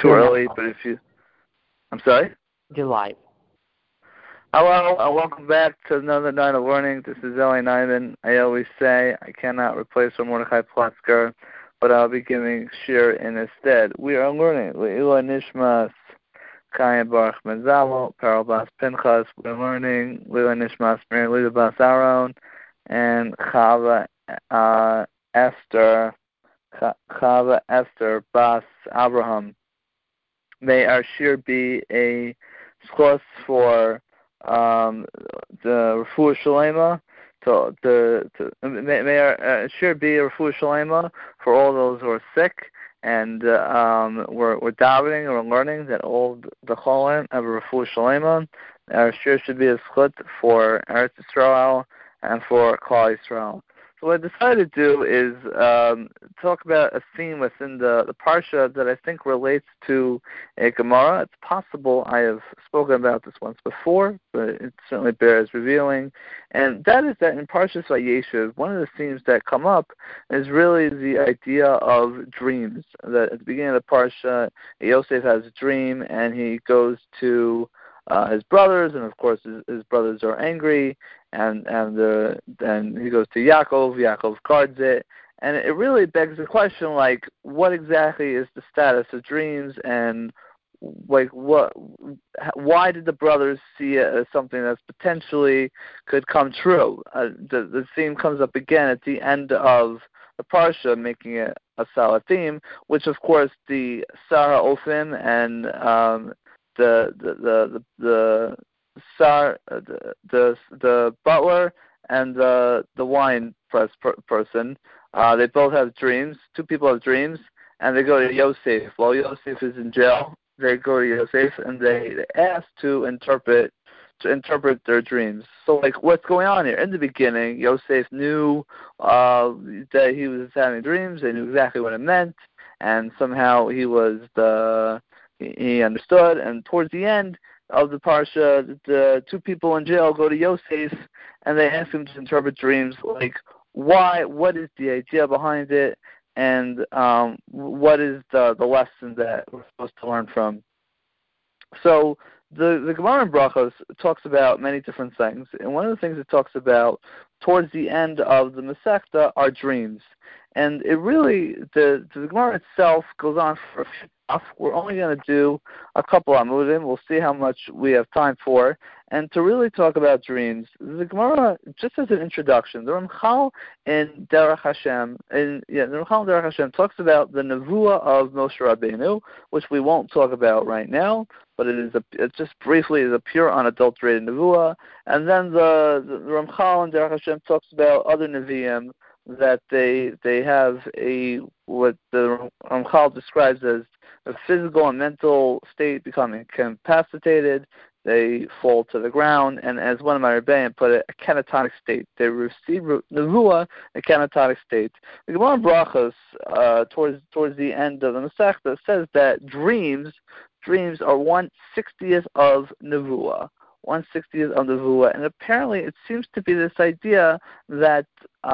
too early, but if you... I'm sorry? You're live. Hello, and welcome back to another night of learning. This is Eli Nyman. I always say I cannot replace Mordechai Platzker, but I'll be giving shir in his stead. We are learning Le'ila Nishmas Kaya Baruch Menzalo, Paral Bas Pinchas. We're learning Le'ila Nishmas Mary Lida Bas Aaron and Chava Esther Bas Abraham. May our shir be a schos for the Refuah Shalema. May our shir be a Refuah Shalema for all those who are sick, and we're davening or learning that all the Cholim have a Refuah Shalema. Our shir should be a schut for Eretz Yisrael and for Klal Yisrael. So what I decided to do is talk about a theme within the Parsha that I think relates to a Gemara. It's possible I have spoken about this once before, but it certainly bears revealing. And that is that in Parshas Vayeshev, one of the themes that come up is really the idea of dreams. That at the beginning of the Parsha, Yosef has a dream, and he goes to his brothers, and of course his brothers are angry, and then he goes to Yaakov. Yaakov guards it, and it really begs the question, like, what exactly is the status of dreams, and like why did the brothers see it as something that potentially could come true? The theme comes up again at the end of the Parsha, making it a solid theme, which of course the Sarah Ophim and the butler and the wine person, they both have dreams. Two people have dreams, and they go to Yosef. While Yosef is in jail, they go to Yosef and they ask to interpret their dreams. So, like, what's going on here? In the beginning, Yosef knew that he was having dreams. They knew exactly what it meant, and somehow he understood, and towards the end of the Parsha, the two people in jail go to Yosef, and they ask him to interpret dreams, like, what is the idea behind it, and what is the lesson that we're supposed to learn from. So the Gemara in Brachos talks about many different things, and one of the things it talks about towards the end of the Masechta are dreams. And it really, the Gemara itself goes on for a few. We're only going to do a couple amudim. We'll see how much we have time for. And to really talk about dreams, the Gemara, just as an introduction, the Ramchal in Derech Hashem, talks about the Nevuah of Moshe Rabbeinu, which we won't talk about right now, but it just briefly is a pure unadulterated Nevuah. And then the Ramchal in Derech Hashem talks about other Nevi'im, that they have what the Ramchal describes as a physical and mental state becoming incapacitated. They fall to the ground, and as one of my Rebbeim put it, a catatonic state. They receive nevuah, a catatonic state. The Gemara Brachos, towards the end of the Masechta, says that dreams are 1/60th of nevuah. 1/60th of nevuah, and apparently it seems to be this idea that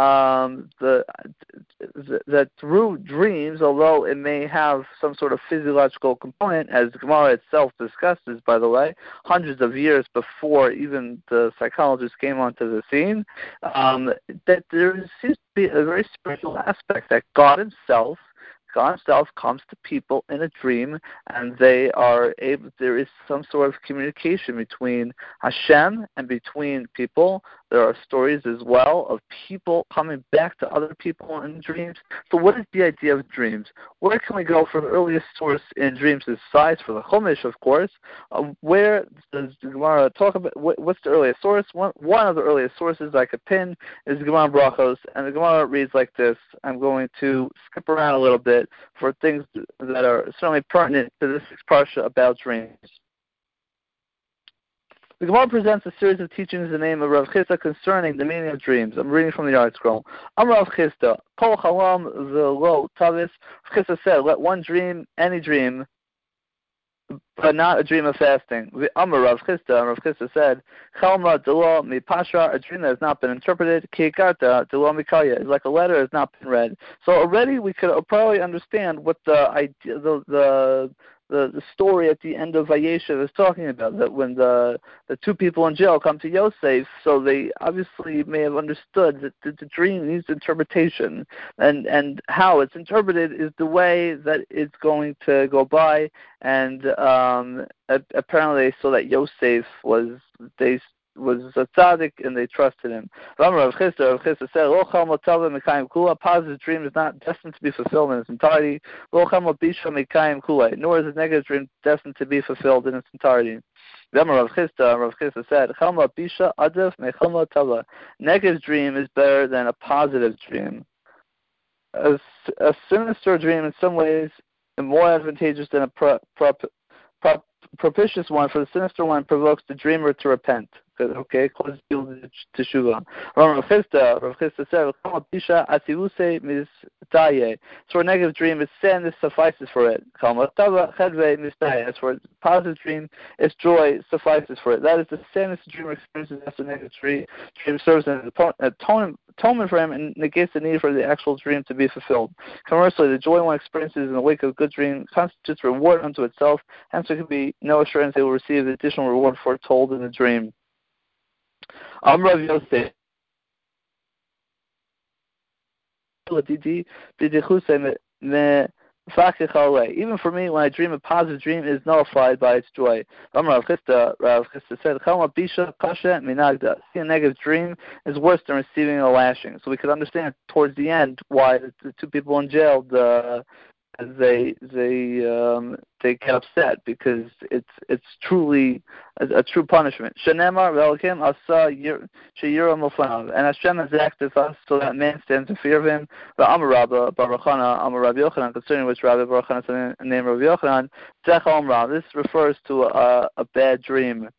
that through dreams, although it may have some sort of physiological component, as the Gemara itself discusses, by the way, hundreds of years before even the psychologists came onto the scene, that there seems to be a very spiritual aspect, that God himself comes to people in a dream, and there is some sort of communication between Hashem and between people. There are stories as well of people coming back to other people in dreams. So what is the idea of dreams? Where can we go for the earliest source in dreams is size for the Chumash, of course. Where does the Gemara talk about, what's the earliest source? One of the earliest sources I could pin is the Gemara Brachos, and the Gemara reads like this. I'm going to skip around a little bit for things that are certainly pertinent to this parsha about dreams. The Gemara presents a series of teachings in the name of Rav Chisda concerning the meaning of dreams. I'm reading from the Yard Scroll. Rav Chisda, Kol Chalam V'lo Tavis. Rav Chisda said, let one dream, any dream, but not a dream of fasting. Rav Chisda said, Chalma Delo Mi Pashra, a dream that has not been interpreted, Ki Karta Delo Mi Kalya, is like a letter that has not been read. So already we could probably understand what the idea, the story at the end of Vayeshev is talking about, that when the two people in jail come to Yosef, so they obviously may have understood that the dream needs interpretation, and how it's interpreted is the way that it's going to go by, and apparently so that Yosef was a tzaddik and they trusted him. Rav Chisda said, a positive dream is not destined to be fulfilled in its entirety, nor is a negative dream destined to be fulfilled in its entirety. Rav Chisda said, negative dream is better than a positive dream. A sinister dream in some ways is more advantageous than a propitious one, for the sinister one provokes the dreamer to repent. Okay, causes people to teshuva. Rav Chisda said, so a negative dream is sin, this suffices for it. As for a positive dream, its joy suffices for it. That is, the sin the dreamer experiences after a negative dream serves as an atonement for him and negates the need for the actual dream to be fulfilled. Conversely, the joy one experiences in the wake of a good dream constitutes reward unto itself, hence there can be no assurance they will receive the additional reward foretold in the dream. Rav Yosef, even for me, when I dream a positive dream, it is nullified by its joy. Rav Chisda said, seeing a negative dream is worse than receiving a lashing. So we could understand towards the end why the two people in jail, they get upset, because it's truly a true punishment. Shenemar v'Elokim asa sheyiram l'fanav, and Hashem has acted us so that man stands in fear of him. V'Amar Rabba Bar Chana Amar Rabbi Yochanan, concerning which Rabbi Bar Chana said the name of Rabbi Yochanan, Tzech Omra. This refers to a bad dream.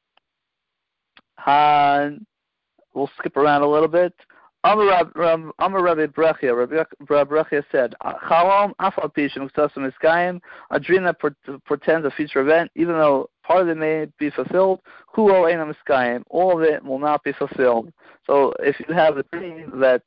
We'll skip around a little bit. Amar Rabbi Brechia. Rabbi Brechia said, "Chalom afal pishim ksasam iskayim." A dream that portends a future event, even though part of it may be fulfilled, huo einam iskayim. All of it will not be fulfilled. So, if you have a dream that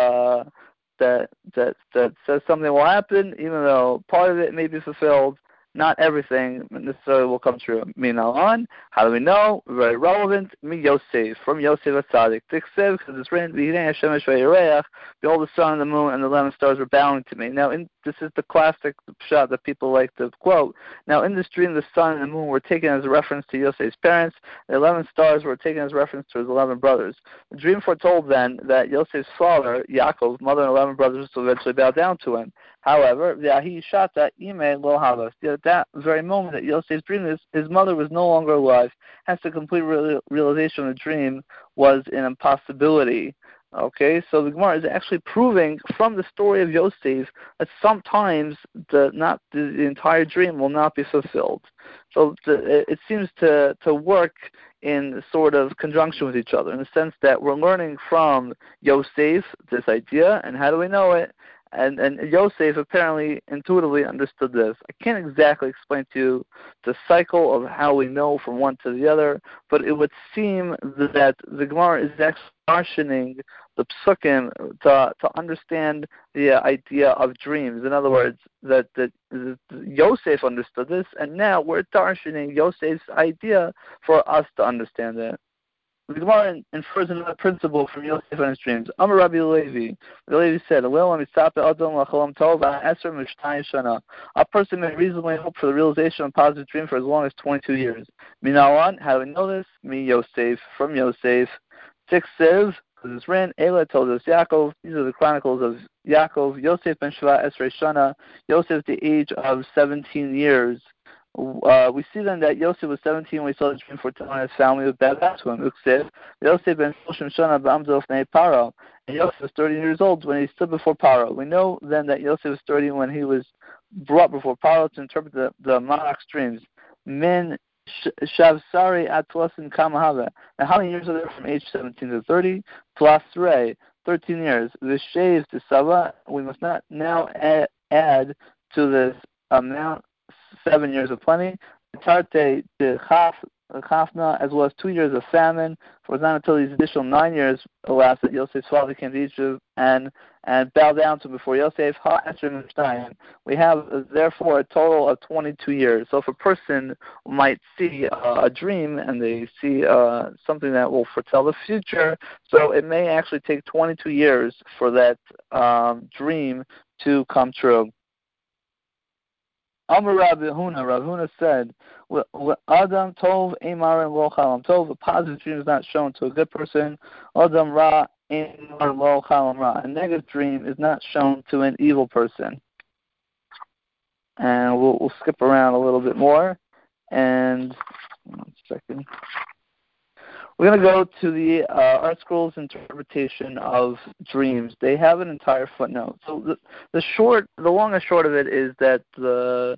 says something will happen, even though part of it may be fulfilled, not everything necessarily will come true. Minalan, how do we know? Very relevant. Mi Yosef, from Yosef HaTzadik. Tichsev, because it's written, V'hinei Hashem Shvei behold, the sun and the moon and the 11 stars were bowing to me. Now, this is the classic shot that people like to quote. Now, in this dream, the sun and the moon were taken as a reference to Yosef's parents. The 11 stars were taken as a reference to his 11 brothers. The dream foretold then that Yosef's father, Yaakov, mother and 11 brothers, will eventually bow down to him. However, V'ahi Shata Ime Lo Havas. At that very moment that Yosef's dream, his mother was no longer alive. Hence, the complete realization of the dream was an impossibility. Okay, so the Gemara is actually proving from the story of Yosef that sometimes the entire dream will not be fulfilled. So it seems to work in sort of conjunction with each other, in the sense that we're learning from Yosef this idea, and how do we know it? And Yosef apparently intuitively understood this. I can't exactly explain to you the cycle of how we know from one to the other, but it would seem that the Gemara is actually darshaning the psukim to understand the idea of dreams. In other words, that Yosef understood this, and now we're darshaning Yosef's idea for us to understand it. The Gemara infers another principle from Yosef and his dreams. Amar Rabbi Levi. Rabbi Levi said, a person may reasonably hope for the realization of a positive dream for as long as 22 years. Minawan, how do we know this? Mi Yosef, from Yosef. Six says, because it's written, Ela told us Yaakov, these are the chronicles of Yaakov, Yosef ben Sheva Esrei Shana, Yosef at the age of 17 years. We see then that Yosef was 17 when he saw the dream foretelling his family would bow down to him. Uksiv, Yosef ben Shoshim Shana b'amdo fnei Paro. And Yosef was 30 years old when he stood before Paro. We know then that Yosef was 30 when he was brought before Paro to interpret the monarch's dreams. Min Shavsari Atlasin Kamahava. Now, how many years are there from age 17 to 30? Plus 13 years. The shave to Sava, we must not now add to this amount 7 years of plenty. Tarte de Chaf Chafna, as well as 2 years of famine. For it was not until these additional 9 years elapsed that Yosef's father came to Egypt and bowed down to him before Yosef. We have therefore a total of 22 years. So if a person might see a dream and they see something that will foretell the future, so it may actually take 22 years for that dream to come true. Amar Rav Huna said, Adam Tov Eimarim Lo Chalam Tov, a positive dream is not shown to a good person. Adam Ra Eimarim Lo Chalam Ra, a negative dream is not shown to an evil person. And we'll skip around a little bit more. And, 1 second. We're going to go to the Art Scroll's interpretation of dreams. They have an entire footnote. So the long and short of it is that the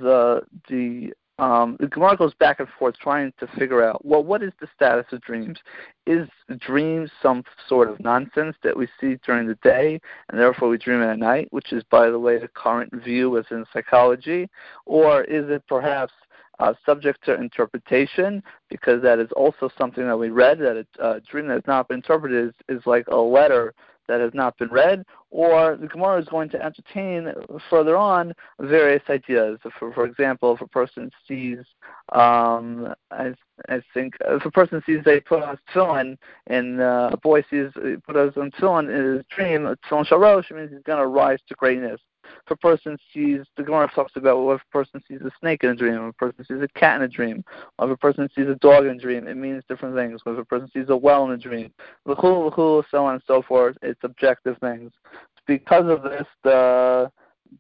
Gemara goes back and forth trying to figure out, well, what is the status of dreams? Is dreams some sort of nonsense that we see during the day and therefore we dream at night, which is, by the way, the current view within psychology? Or is it perhaps subject to interpretation, because that is also something that we read, that a dream that has not been interpreted is like a letter that has not been read? Or the Gemara is going to entertain further on various ideas. For example, if a person sees, I think, if a person sees they put on tefillin, and a boy sees put on tefillin in his dream, tefillin shalosh, means he's going to rise to greatness. If a person sees, the Gemara talks about what if a person sees a snake in a dream, if a person sees a cat in a dream, or if a person sees a dog in a dream, it means different things. Or if a person sees a well in a dream, so on and so forth, it's objective things. Because of this, the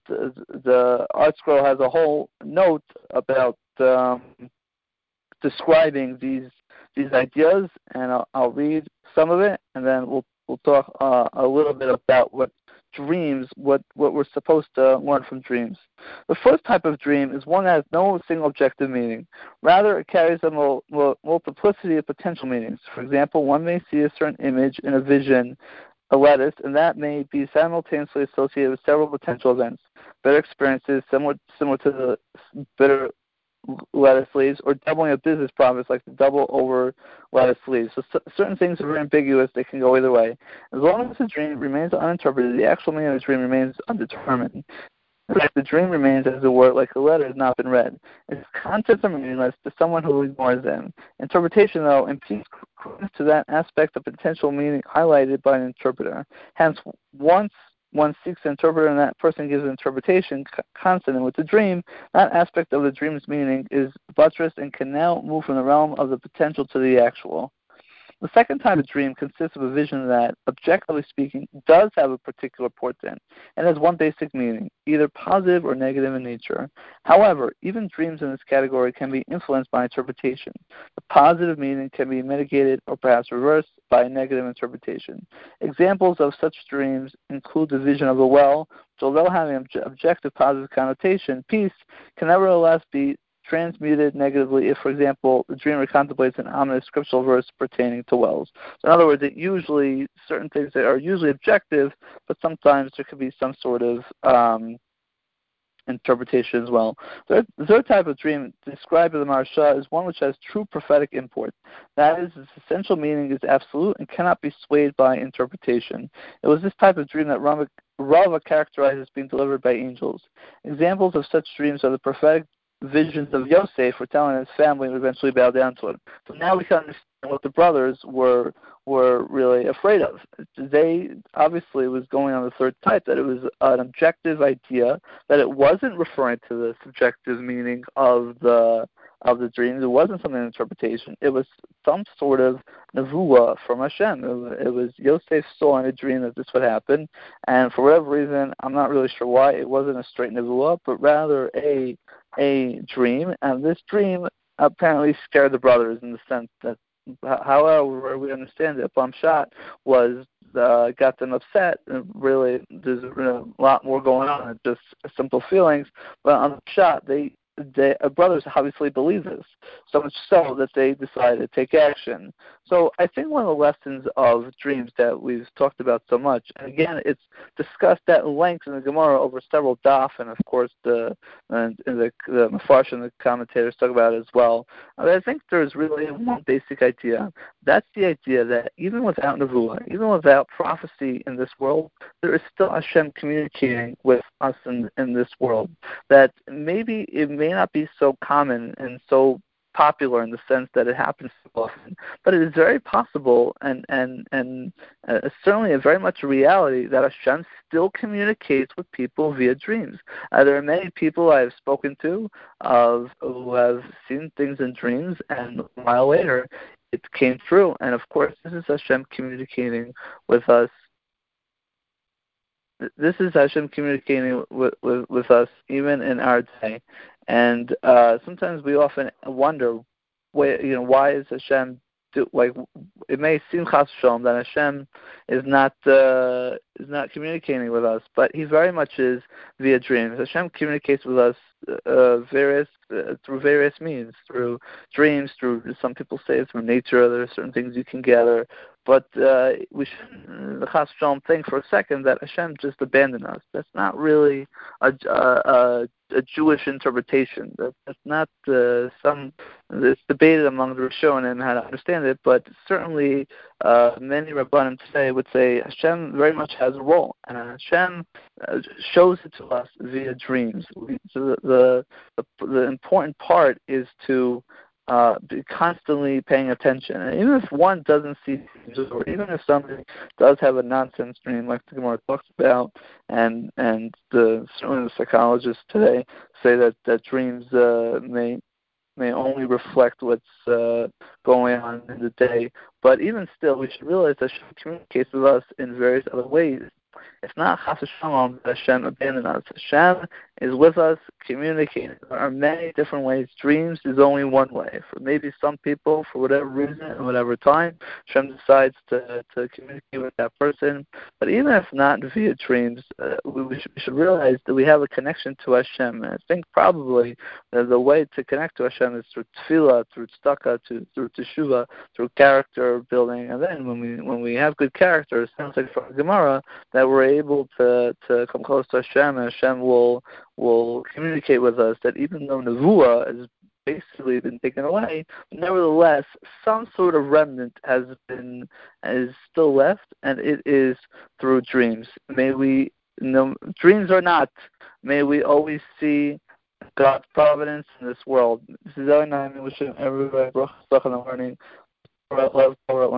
Art Scroll has a whole note about describing these ideas, and I'll read some of it, and then we'll talk a little bit about what dreams, what we're supposed to learn from dreams. The first type of dream is one that has no single objective meaning. Rather, it carries a multiplicity of potential meanings. For example, one may see a certain image in a vision, a lettuce, and that may be simultaneously associated with several potential events, better experiences similar to the bitter lettuce leaves, or doubling of business profits like the double over lettuce leaves. So certain things are very ambiguous. They can go either way. As long as the dream remains uninterpreted, the actual meaning of the dream remains undetermined. In fact, the dream remains, as it were, like a letter has not been read. Its contents are meaningless to someone who ignores them. Interpretation, though, impedes credence to that aspect of potential meaning highlighted by an interpreter. Hence, once one seeks an interpreter and that person gives an interpretation consonant with the dream, that aspect of the dream's meaning is buttressed and can now move from the realm of the potential to the actual. The second type of dream consists of a vision that, objectively speaking, does have a particular portent and has one basic meaning, either positive or negative in nature. However, even dreams in this category can be influenced by interpretation. The positive meaning can be mitigated or perhaps reversed by a negative interpretation. Examples of such dreams include the vision of a well, which, although having an objective positive connotation, peace, can nevertheless be transmuted negatively if, for example, the dreamer contemplates an ominous scriptural verse pertaining to wells. So in other words, certain things that are usually objective, but sometimes there could be some sort of interpretation as well. The third type of dream described in the Maharsha is one which has true prophetic import. That is, its essential meaning is absolute and cannot be swayed by interpretation. It was this type of dream that Rava characterized as being delivered by angels. Examples of such dreams are the prophetic visions of Yosef foretelling his family and eventually bow down to him. So now we can understand what the brothers were really afraid of. They obviously was going on the third type, that it was an objective idea, that it wasn't referring to the subjective meaning of the dreams. It wasn't something in interpretation. It was some sort of nevuah from Hashem. It was Yosef saw in a dream that this would happen, and for whatever reason, I'm not really sure why, it wasn't a straight nevuah, but rather a dream, and this dream apparently scared the brothers in the sense that, however we understand it, Pamshat was got them upset, and really there's a lot more going on than just simple feelings. But on the shot, brothers obviously believe this, so much so that they decided to take action. So I think one of the lessons of dreams that we've talked about so much, and again, it's discussed at length in the Gemara over several daf, and of course the Mefarsh and the commentators talk about it as well. I think there's really one basic idea. That's the idea that even without Nevuah, even without prophecy in this world, there is still Hashem communicating with us in this world. That maybe it may not be so common and so popular in the sense that it happens so often, but it is very possible and certainly a very much a reality that Hashem still communicates with people via dreams. There are many people I have spoken to who have seen things in dreams, and a while later it came true. And of course, this is Hashem communicating with us. This is Hashem communicating with us even in our day. And sometimes we often wonder, why is Hashem it may seem chas v'shalom that Hashem is not communicating with us, but He very much is via dreams. Hashem communicates with us through various means, through dreams, through, some people say, through nature. There are certain things you can gather, but we shouldn't chas v'shalom think for a second that Hashem just abandoned us. That's not really a Jewish interpretation. That's not it's debated among the Rishonim how to understand it, but certainly many Rabbanim today would say Hashem very much has a role, and Hashem shows it to us via dreams. So the important part is to be constantly paying attention. And even if one doesn't see dreams, or even if somebody does have a nonsense dream, like the Gemara talks about, and certainly the psychologists today say that dreams may only reflect what's going on in the day. But even still, we should realize that Hashem communicates with us in various other ways. It's not chas v'shalom that Hashem abandoned us. Hashem is with us, communicating. There are many different ways. Dreams is only one way. For maybe some people, for whatever reason and whatever time, Hashem decides to communicate with that person. But even if not via dreams, we should realize that we have a connection to Hashem. And I think probably the way to connect to Hashem is through tefillah, through tzedakah, through teshuvah, through character building. And then when we have good character, it sounds like from Gemara that we're able to come close to Hashem, and Hashem will communicate with us, that even though Nevuah has basically been taken away, nevertheless, some sort of remnant is still left, and it is through dreams. Dreams or not, may we always see God's providence in this world. This is our name, wishing everybody bracha in the morning.